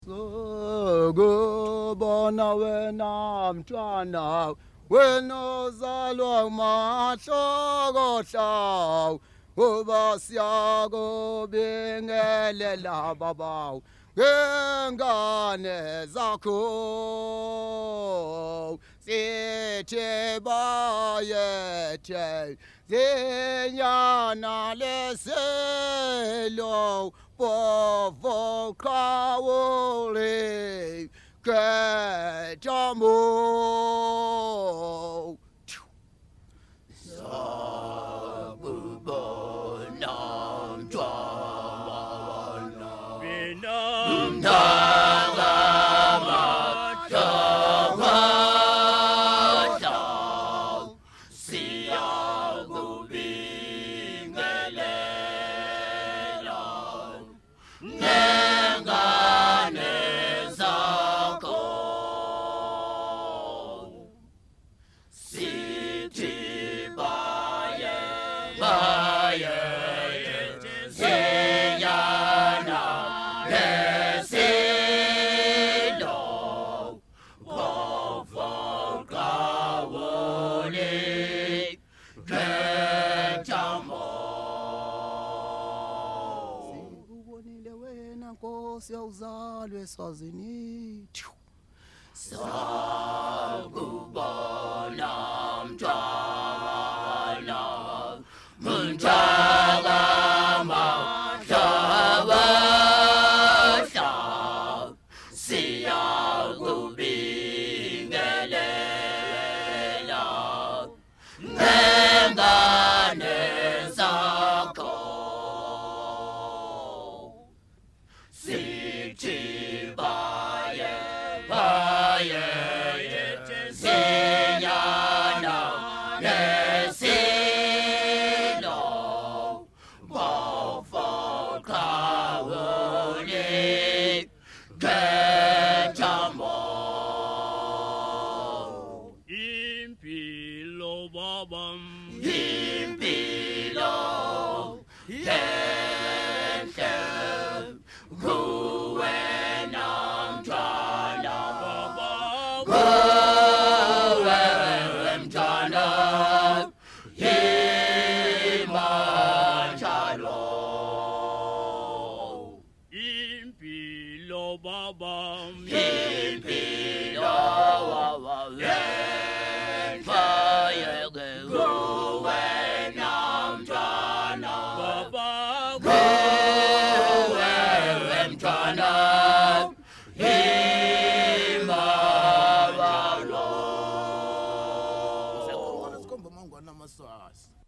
Sukubona wena mntwana wena ozalwa mahlokohlawu uba siyakubingelela babawu ngengane zakho sithi bayethe zinyana leselo povo kawule ketamo sabubona mtwana binanga matawata siyakubingelela nengane zakho sithi baye zinyana lesilo bovokawole ketamo sikubonile wena Nkosi yawuzalwe eswazini sakubona mntwana mntaka mahlabahla siyakubingelela ngengane zakho sithi baye zinyana lesilo bovokawole ketamo impilo babam impilo yenhle kuwena mntwana baba kuwe mntwana imanjalo impilo baba impilo yenhle kuwena mntwana baba kuwe mntwana imanjalo. Sikhona sikhomba mangwana amaswasi.